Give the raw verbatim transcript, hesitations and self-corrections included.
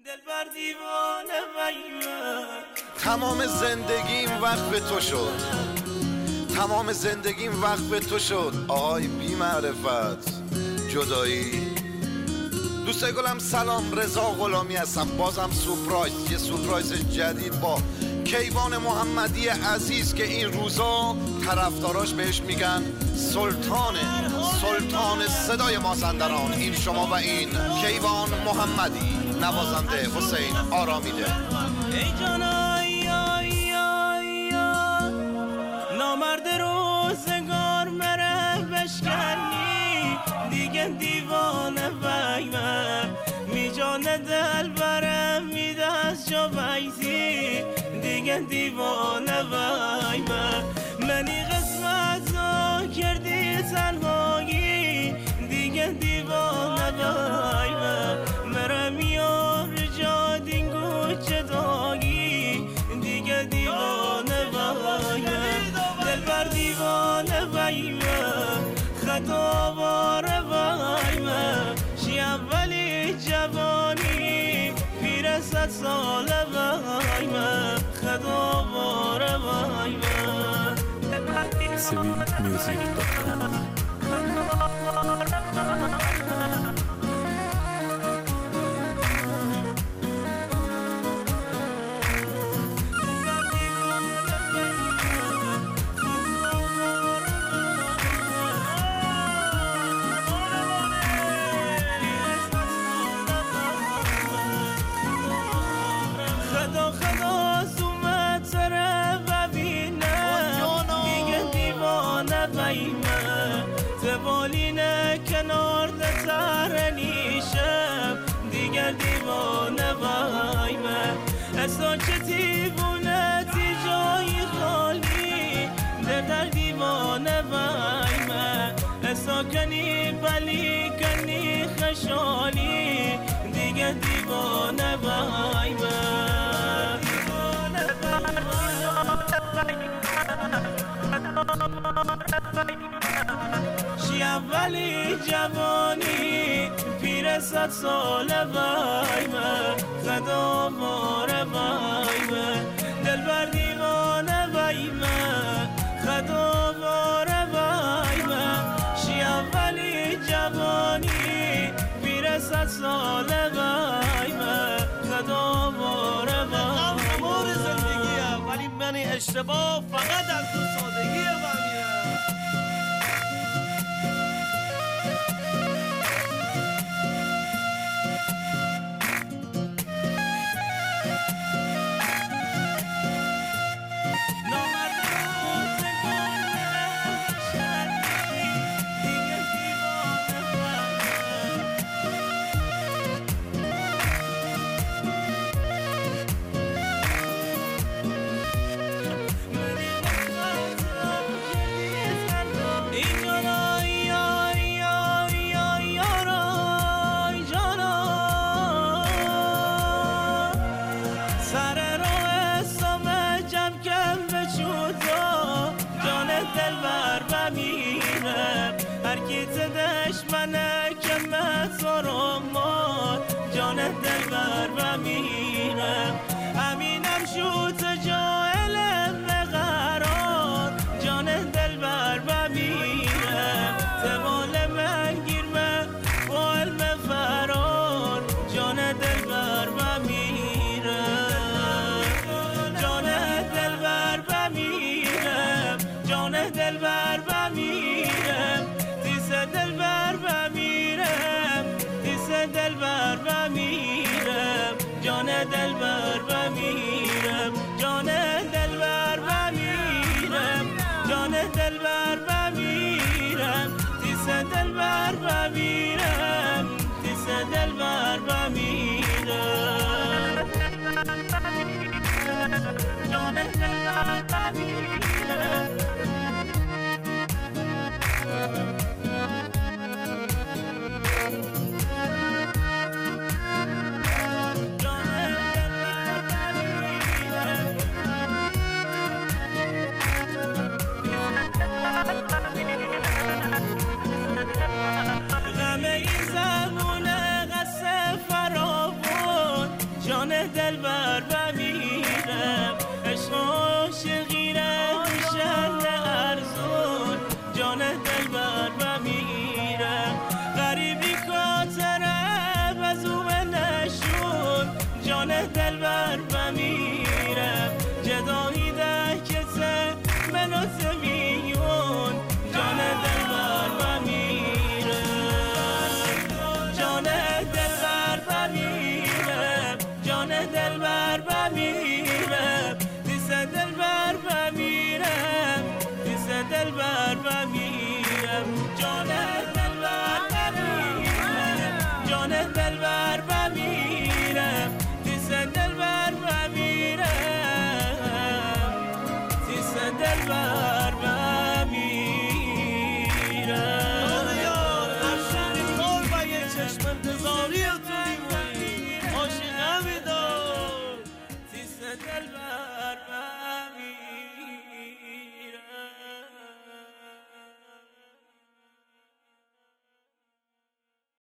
دلبر دیوانه ویمه تمام زندگیم وقف تو شد، تمام زندگیم وقف تو شد آهای بی معرفت جدایی. دوستای گلم سلام، رضا غلامی هستم، بازم سورپرایز، یه سورپرایز جدید با کیوان محمدی عزیز که این روزا طرفداراش بهش میگن سلطان سلطان صدای مازندران. این شما و این کیوان محمدی، نوازنده حسین آرامیده. ای جانای آی آی آی نامرد روزگار مره بشکنی دیگه دیوانه ویمه می جان دل برم میده از جا بیزی دیگه دیوانه ویمه منی قسمت ها کردی تنهایی دیگه دیوانه ویمه مره میار جا دینگو چه داگی دیگه دیوانه ویمه دل بر دیوانه ویمه خطا باره ویمه شی اولی جوانی پیر ست ساله ویمه خطا باره ویمه سوید میوزیک دات کام. خدا خدا سومت سره ببینه دیگه دیوانه ویمه تبالینه کنار دتر نیشم دیگه دیوانه ویمه اصلا که دیوونه تی جای خالی در دیوانه ویمه اصلا کنی بلی کنی خشالی دیگه دیوانه ویمه شی اولی جوانی پیر ست ساله ویمه خدا باره ویمه دل بر دیوانه ویمه خدا باره ویمه شی اولی جوانی پیر ست ساله ویمه خدا باره ویمه امور زندگیه ولی من اشتباه فقط در تو سادگیه ویمه هر کی تدش منه که مزارم مار جان دل بر و میرم همینم شد جاهلم به قرار جان دل بر و میرم تبال من گیرمه با علم فرار جان دل بر و میرم جان دل بر و میرم جان دل بر و میرم دیس دل بر و میرم دیس دل بر و میرم جان دل بر و میرم جان دل بر و میرم جان دل بر و میرم دیس دل بر و میرم دیس دل بر و میرم جان دل بر و میرم جان دلبر بمیرم عشق عاشقیره میشن ارزون جان دلبر بمیرم غریبی خاطره بزوم نشون جان دلبر بمیرم جدایی ده کسه منو زمیون جان دلبر بمیرم جان دلبر بمیرم جان دلبر بمیرم دیس دلبر بمیرم دیس دلبر بمیرم جان دلبر بمیرم جان دلبر بمیرم دیس دلبر بمیرم دیس دلبر بمیرم یار افشاری کار با یه چشم انتظاری تو میمونی عاشقم دار دیس دلبر